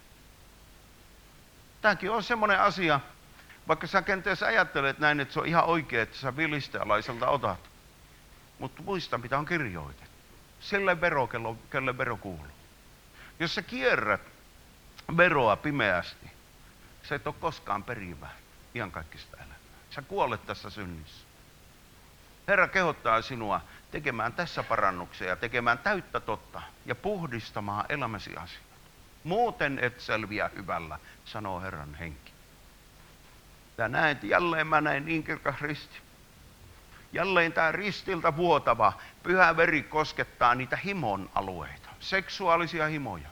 Tämäkin on semmoinen asia, vaikka sä kenties ajattelet näin, että se on ihan oikein, että sä vilistäjälaiselta otat. Mutta muista, mitä on kirjoitettu. Sille vero, kelle vero kuuluu. Jos sä kierrät veroa pimeästi, sä et ole koskaan perivä iankaikkista elämää. Sä kuolet tässä synnissä. Herra kehottaa sinua tekemään tässä parannuksia ja tekemään täyttä totta ja puhdistamaan elämäsi asioita. Muuten et selviä hyvällä, sanoo Herran henki. Ja näin, jälleen mä näin niin kirkas risti. Jälleen tämä ristiltä vuotava pyhä veri koskettaa niitä himon alueita, seksuaalisia himoja.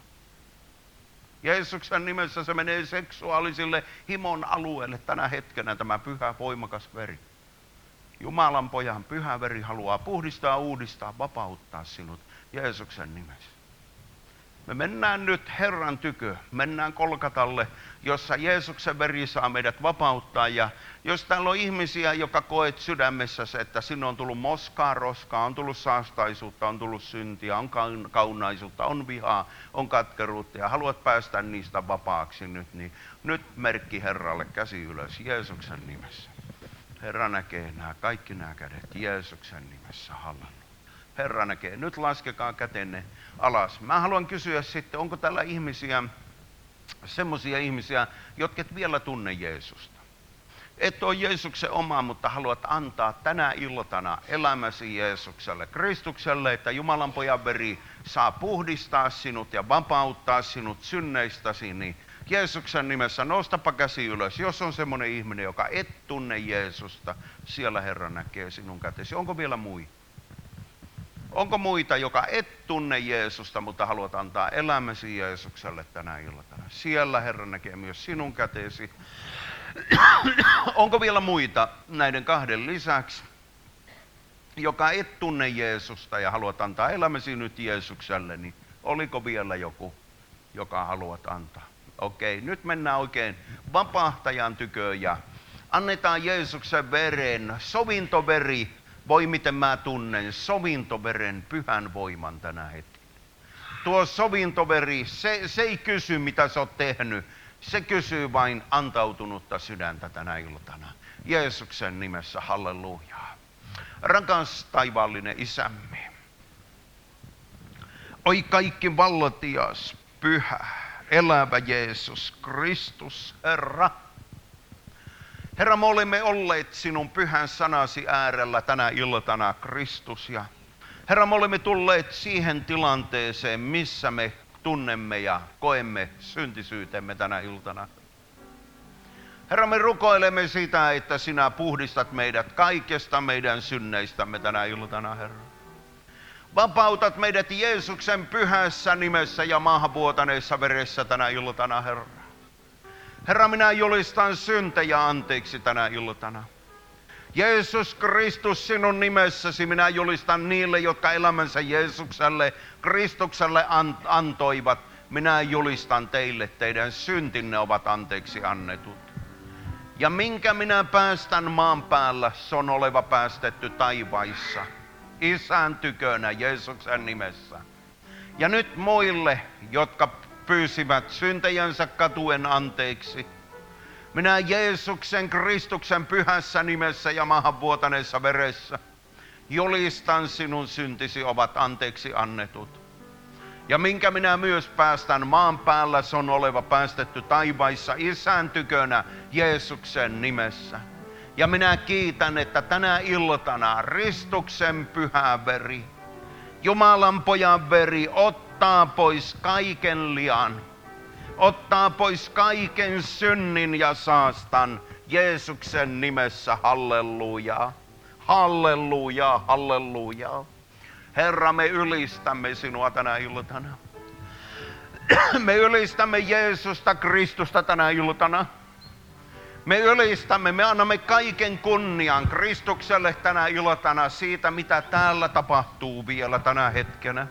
Jeesuksen nimessä se menee seksuaalisille himon alueelle tänä hetkenä tämä pyhä voimakas veri. Jumalan pojan pyhä veri haluaa puhdistaa, uudistaa, vapauttaa sinut Jeesuksen nimessä. Me mennään nyt Herran tykö, mennään Kolkatalle, jossa Jeesuksen veri saa meidät vapauttaa. Ja jos täällä on ihmisiä, joka koet sydämessäsi, että sinne on tullut moskaa, roskaa, on tullut saastaisuutta, on tullut syntiä, on kaunaisuutta, on vihaa, on katkeruutta ja haluat päästä niistä vapaaksi nyt, niin nyt merkki Herralle käsi ylös Jeesuksen nimessä. Herra näkee nämä, kaikki nämä kädet Jeesuksen nimessä, halleluja. Herra näkee. Nyt laskekaa kätenne alas. Mä haluan kysyä sitten, onko täällä ihmisiä, semmoisia ihmisiä, jotka et vielä tunne Jeesusta. Et ole Jeesuksen oma, mutta haluat antaa tänä iltana elämäsi Jeesukselle, Kristukselle, että Jumalan pojan veri saa puhdistaa sinut ja vapauttaa sinut synneistäsi, niin Jeesuksen nimessä nostapa käsi ylös. Jos on semmoinen ihminen, joka et tunne Jeesusta, siellä Herra näkee sinun kätesi. Onko vielä muita? Onko muita, joka et tunne Jeesusta, mutta haluat antaa elämäsi Jeesukselle tänä iltana? Siellä Herra näkee myös sinun käteesi. Onko vielä muita näiden kahden lisäksi, joka et tunne Jeesusta ja haluat antaa elämäsi nyt Jeesukselle, niin oliko vielä joku, joka haluat antaa? Okei, nyt mennään oikein vapahtajan tyköön ja annetaan Jeesuksen veren, sovintoveri. Voi miten mä tunnen sovintoveren pyhän voiman tänä hetkenä. tuo sovintoveri, se, se ei kysy mitä sä oot tehnyt. Se kysyy vain antautunutta sydäntä tänä iltana. Jeesuksen nimessä, halleluja. Rakas taivaallinen Isämme. Oi kaikki valtias, pyhä, elävä Jeesus Kristus, Herra. Herra, me olemme olleet sinun pyhän sanasi äärellä tänä iltana, Kristus. Ja Herra, me olemme tulleet siihen tilanteeseen, missä me tunnemme ja koemme syntisyytemme tänä iltana. Herra, me rukoilemme sitä, että sinä puhdistat meidät kaikesta meidän synneistämme tänä iltana, Herra. Vapautat meidät Jeesuksen pyhässä nimessä ja maahanvuotaneessa veressä tänä iltana, Herra. Herra, minä julistan syntejä anteeksi tänä iltana. Jeesus Kristus, sinun nimessäsi minä julistan niille, jotka elämänsä Jeesukselle, Kristukselle antoivat. Minä julistan teille, teidän syntinne ovat anteeksi annetut. Ja minkä minä päästän maan päällä, se on oleva päästetty taivaissa. Isän tykönä Jeesuksen nimessä. Ja nyt muille, jotka pyysivät syntejänsä katuen anteeksi, minä Jeesuksen Kristuksen pyhässä nimessä ja maahanvuotaneessa veressä julistan sinun syntisi ovat anteeksi annetut. Ja minkä minä myös päästän maan päällä, se on oleva päästetty taivaissa Isän tykönä Jeesuksen nimessä. Ja minä kiitän, että tänä iltana ristuksen pyhä veri, Jumalan pojan veri ottaa pois kaiken lian. Ottaa pois kaiken synnin ja saastan Jeesuksen nimessä, halleluja, halleluja, halleluja. Herra, me ylistämme sinua tänä iltana. Me ylistämme Jeesusta Kristusta tänä iltana. Me ylistämme, me annamme kaiken kunnian Kristukselle tänä iltana siitä, mitä täällä tapahtuu vielä tänä hetkenä.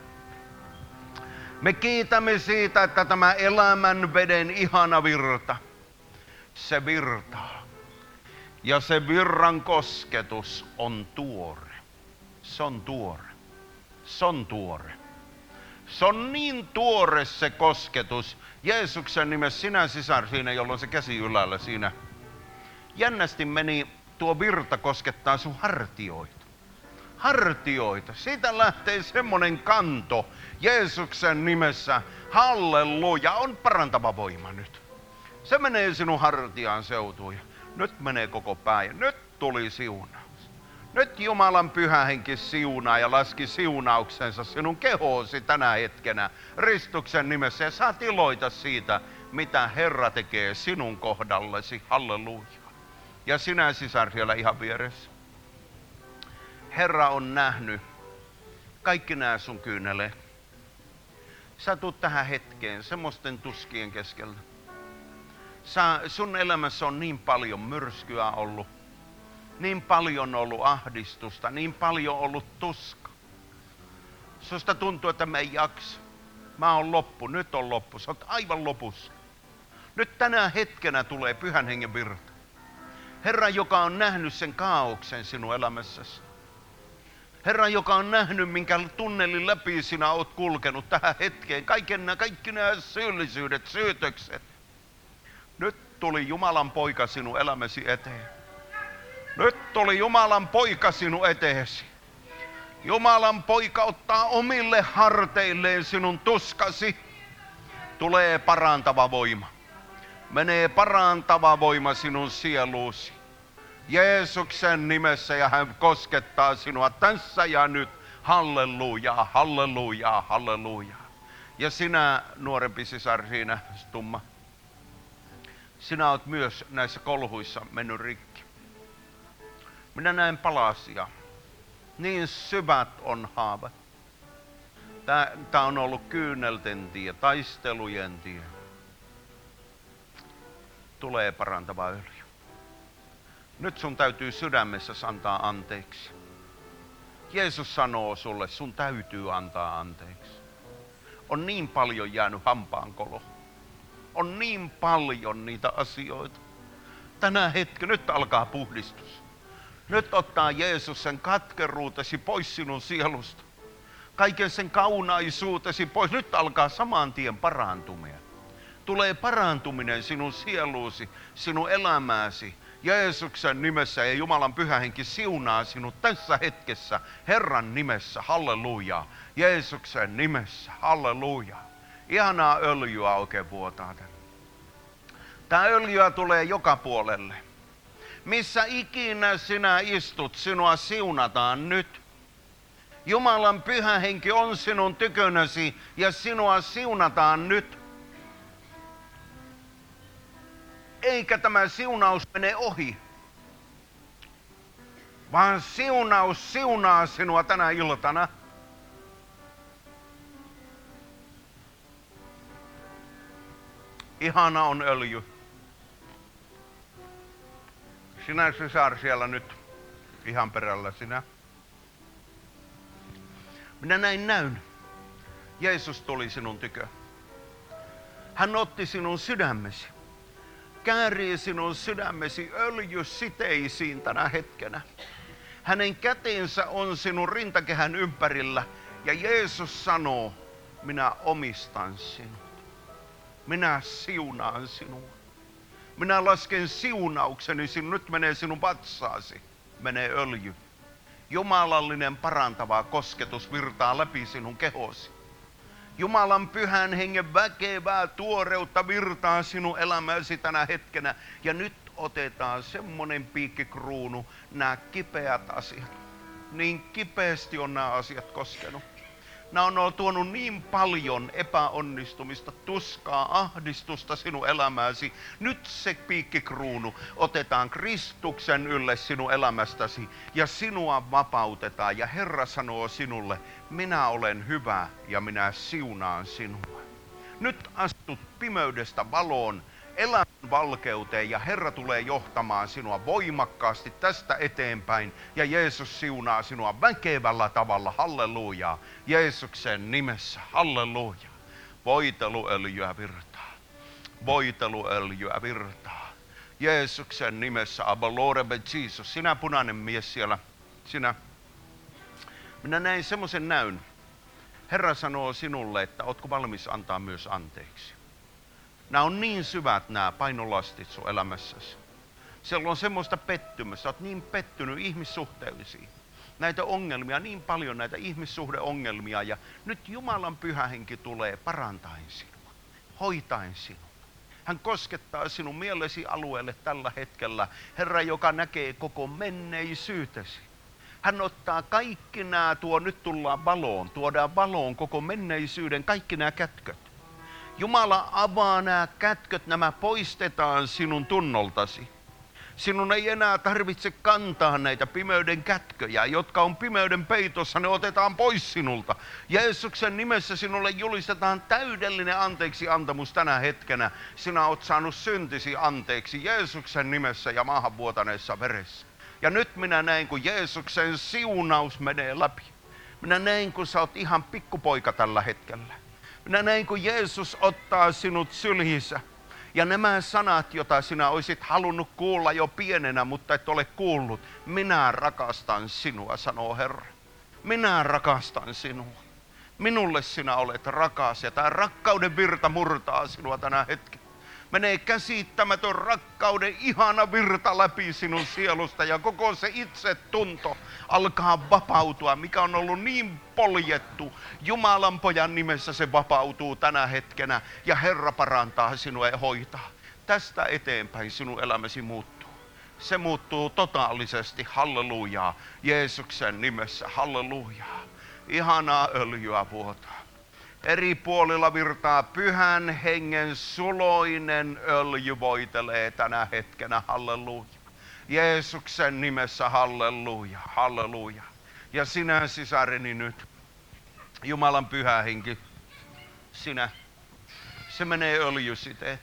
Me kiitämme siitä, että tämä elämän veden ihana virta, se virtaa. Ja se virran kosketus on tuore. Se on tuore. Se on tuore. Se on niin tuore se kosketus. Jeesuksen nimessä sinä sisar siinä, jolloin se käsi ylällä siinä. Jännästi meni, tuo virta koskettaa sun hartioita. Hartioita. Siitä lähtee semmonen kanto Jeesuksen nimessä. Halleluja. On parantava voima nyt. Se menee sinun hartiaan seutuun. Nyt menee koko pää ja nyt tuli siunaus. Nyt Jumalan pyhä henki siunaa ja laski siunauksensa sinun kehoosi tänä hetkenä ristuksen nimessä. Ja saat iloita siitä, mitä Herra tekee sinun kohdallesi. Halleluja. Ja sinä sisar siellä ihan vieressä. Herra on nähnyt kaikki nämä sun kyyneleet. Sä tuut tähän hetkeen semmoisten tuskien keskellä. Sä, sun elämässä on niin paljon myrskyä ollut. Niin paljon ollut ahdistusta, niin paljon ollut tuska. Susta tuntuu, että mä en jaksa. Mä oon loppu, nyt on loppu. Sä oot aivan lopussa. Nyt tänä hetkenä tulee pyhän hengen virta. Herra, joka on nähnyt sen kaaoksen sinun elämässäsi. Herra, joka on nähnyt, minkä tunnelin läpi sinä oot kulkenut tähän hetkeen. Kaiken, kaikki nämä syyllisyydet, syytökset. Nyt tuli Jumalan poika sinun elämäsi eteen. Nyt tuli Jumalan poika sinun eteesi. Jumalan poika ottaa omille harteilleen sinun tuskasi. Tulee parantava voima. Menee parantava voima sinun sieluusi. Jeesuksen nimessä ja hän koskettaa sinua tässä ja nyt. Halleluja, halleluja, halleluja. Ja sinä nuorempi sisar siinä, tumma. Sinä olet myös näissä kolhuissa mennyt rikki. Minä näen palasia. Niin syvät on haavat. Tämä on ollut kyynelten tie, taistelujen tie. Tulee parantava öljy. Nyt sun täytyy sydämessä antaa anteeksi. Jeesus sanoo sulle, sun täytyy antaa anteeksi. On niin paljon jäänyt hampaankolo. On niin paljon niitä asioita. Tänä hetken, nyt alkaa puhdistus. Nyt ottaa Jeesus sen katkeruutesi pois sinun sielusta. kaiken sen kaunaisuutesi pois. Nyt alkaa saman tien parantuminen. Tulee parantuminen sinun sieluusi, sinun elämääsi. Jeesuksen nimessä ja Jumalan pyhä henki siunaa sinut tässä hetkessä Herran nimessä. Halleluja. Jeesuksen nimessä. Halleluja. Ihanaa öljyä oikein vuotaa tänne. Tämä öljyä tulee joka puolelle. Missä ikinä sinä istut, sinua siunataan nyt. Jumalan pyhä henki on sinun tykönäsi ja sinua siunataan nyt. Eikä tämä siunaus mene ohi, vaan siunaus siunaa sinua tänä iltana. Ihana on öljy. Sinä sisar siellä nyt ihan perällä sinä. Minä näin näyn. Jeesus tuli sinun tykö. Hän otti sinun sydämesi. Käärii sinun sydämesi öljysiteisiin tänä hetkenä. Hänen käteensä on sinun rintakehän ympärillä. Ja Jeesus sanoo, minä omistan sinut. Minä siunaan sinua. Minä lasken siunaukseni, nyt menee sinun vatsaasi, menee öljy. Jumalallinen parantava kosketus virtaa läpi sinun kehosi. Jumalan pyhän hengen väkevää tuoreutta virtaa sinun elämäsi tänä hetkenä. Ja nyt otetaan semmonen piikkikruunu, nämä kipeät asiat. Niin kipeästi on nämä asiat koskenut. Nämä on tuonut niin paljon epäonnistumista, tuskaa, ahdistusta sinun elämääsi. Nyt se piikkikruunu otetaan Kristuksen ylle sinun elämästäsi ja sinua vapautetaan. Ja Herra sanoo sinulle, minä olen hyvä ja minä siunaan sinua. Nyt astut pimeydestä valoon, elämän valkeuteen ja Herra tulee johtamaan sinua voimakkaasti tästä eteenpäin. Ja Jeesus siunaa sinua väkevällä tavalla. Halleluja. Jeesuksen nimessä. Halleluja. Voiteluöljyä virtaa. Voiteluöljyä virtaa. Jeesuksen nimessä. Abolorebe Jesus. Sinä punainen mies siellä. Sinä. Minä näin semmoisen näyn. Herra sanoo sinulle, että ootko valmis antaa myös anteeksi. Nämä on niin syvät nämä painolastit sun elämässäsi. Siellä on semmoista pettymystä, olet niin pettynyt ihmissuhteisiin. Näitä ongelmia, niin paljon näitä ihmissuhdeongelmia. Ja nyt Jumalan pyhä henki tulee parantaen sinua, hoitaen sinua. Hän koskettaa sinun mielesi alueelle tällä hetkellä. Herra, joka näkee koko menneisyytesi. Hän ottaa kaikki nämä, tuo nyt tullaan valoon, tuodaan valoon koko menneisyyden, kaikki nämä kätköt. Jumala avaa nämä kätköt, nämä poistetaan sinun tunnoltasi. Sinun ei enää tarvitse kantaa näitä pimeyden kätköjä, jotka on pimeyden peitossa, ne otetaan pois sinulta. Jeesuksen nimessä sinulle julistetaan täydellinen anteeksi antamus tänä hetkenä. Sinä olet saanut syntisi anteeksi Jeesuksen nimessä ja maahanvuotaneessa veressä. Ja nyt minä näin, kun Jeesuksen siunaus menee läpi. Minä näin, kun sä oot ihan pikkupoika tällä hetkellä. Minä näin, kun Jeesus ottaa sinut syliinsä. Ja nämä sanat, joita sinä olisit halunnut kuulla jo pienenä, mutta et ole kuullut. Minä rakastan sinua, sanoo Herra. Minä rakastan sinua. Minulle sinä olet rakas ja tämä rakkauden virta murtaa sinua tänä hetken. Menee käsittämätön rakkauden ihana virta läpi sinun sielusta ja koko se itsetunto alkaa vapautua, mikä on ollut niin poljettu. Jumalan pojan nimessä se vapautuu tänä hetkenä ja Herra parantaa sinua ja hoitaa. Tästä eteenpäin sinun elämäsi muuttuu. Se muuttuu totaalisesti, hallelujaa, Jeesuksen nimessä, hallelujaa. Ihanaa öljyä vuotaa. Eri puolilla virtaa pyhän hengen suloinen öljy voitelee tänä hetkenä, halleluja. Jeesuksen nimessä, halleluja, halleluja. Ja sinä sisareni nyt, Jumalan pyhä henki, sinä, se menee öljysiteet.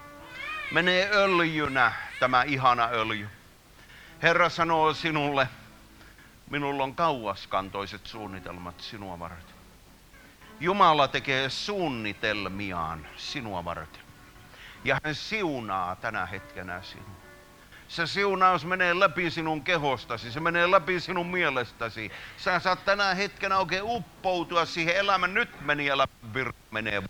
Menee öljynä tämä ihana öljy. Herra sanoo sinulle, minulla on kauaskantoiset suunnitelmat sinua varten. Jumala tekee suunnitelmiaan sinua varten. Ja hän siunaa tänä hetkenä sinua. Se siunaus menee läpi sinun kehostasi, se menee läpi sinun mielestäsi. Sä saat tänä hetkenä oikein uppoutua siihen elämän. Nyt meni elämän virta menee.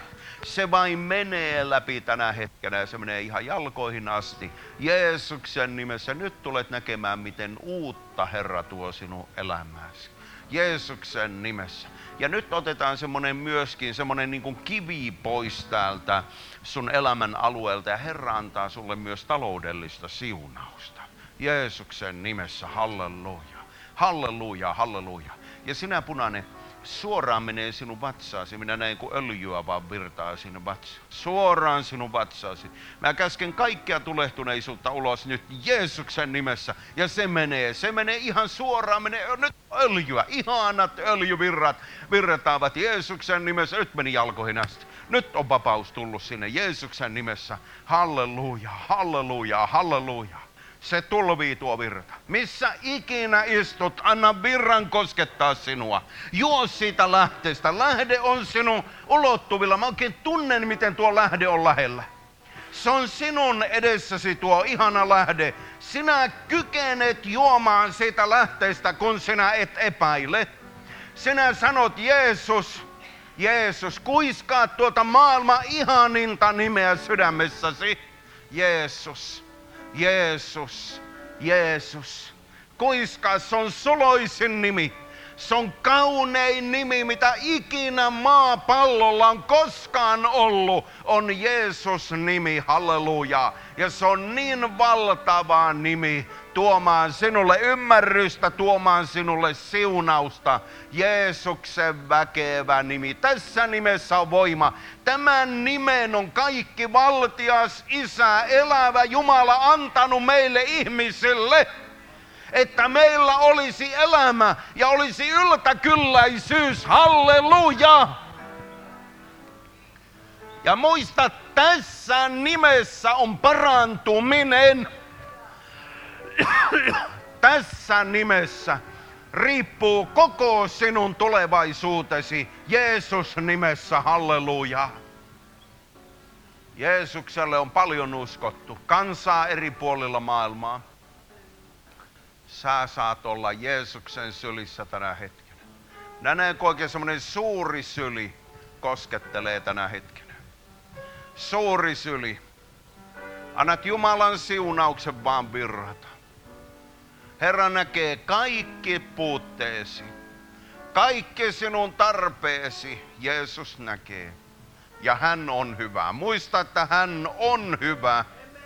Se vain menee läpi tänä hetkenä ja se menee ihan jalkoihin asti. Jeesuksen nimessä nyt tulet näkemään, miten uutta Herra tuo sinun elämääsi. Jeesuksen nimessä. Ja nyt otetaan semmoinen myöskin semmoinen niin kuin kivi pois täältä sun elämän alueelta ja Herra antaa sulle myös taloudellista siunausta. Jeesuksen nimessä, halleluja, halleluja, halleluja. Ja sinä punainen, suoraan menee sinun vatsaasi. Minä näen, kun öljyä vaan virtaa sinun vatsaan. Suoraan sinun vatsaasi. Mä käsken kaikkea tulehtuneisuutta ulos nyt Jeesuksen nimessä. Ja se menee, se menee ihan suoraan, menee nyt öljyä. Ihanat öljyvirrat virrataavat Jeesuksen nimessä. Nyt meni jalkoihin asti. Nyt on vapaus tullut sinne Jeesuksen nimessä. Halleluja, halleluja, halleluja. Se tulvii tuo virta. Missä ikinä istut, anna virran koskettaa sinua. Juo siitä lähteestä. Lähde on sinun ulottuvilla. Mä oikein tunnen, miten tuo lähde on lähellä. Se on sinun edessäsi tuo ihana lähde. Sinä kykenet juomaan siitä lähteestä, kun sinä et epäile. Sinä sanot, Jeesus, Jeesus, kuiskaa tuota maailman ihaninta nimeä sydämessäsi. Jeesus. Jeesus, Jeesus. Kuiskaa, se on suloisin nimi. Se on kaunein nimi, mitä ikinä maapallolla on koskaan ollut. On Jeesus-nimi, halleluja. Ja se on niin valtava nimi tuomaan sinulle ymmärrystä, tuomaan sinulle siunausta. Jeesuksen väkevä nimi. Tässä nimessä on voima. Tämän nimen on kaikki valtias Isä, elävä Jumala antanut meille ihmisille. Että meillä olisi elämä ja olisi yltäkylläisyys. Halleluja! Ja muista, tässä nimessä on parantuminen. Tässä nimessä riippuu koko sinun tulevaisuutesi. Jeesus nimessä, halleluja. Jeesukselle on paljon uskottu. Kansaa eri puolilla maailmaa. Sä saat olla Jeesuksen sylissä tänä hetkenä. Minä näen, kun oikein semmoinen suuri syli koskettelee tänä hetkenä. Suuri syli. Annat Jumalan siunauksen vaan virrata. Herra näkee kaikki puutteesi. Kaikki sinun tarpeesi Jeesus näkee. Ja hän on hyvä. Muista, että hän on hyvä.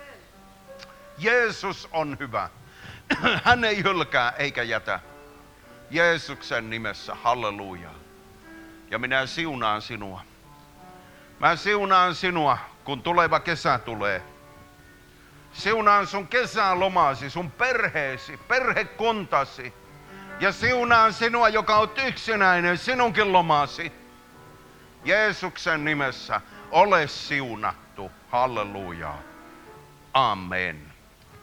Jeesus on hyvä. Hän ei hylkää eikä jätä. Jeesuksen nimessä, halleluja. Ja minä siunaan sinua. Mä siunaan sinua, kun tuleva kesä tulee. Siunaan sun kesälomasi, sun perheesi, perhekuntasi. Ja siunaan sinua, joka on yksinäinen, sinunkin lomasi. Jeesuksen nimessä, ole siunattu. Halleluja. Amen.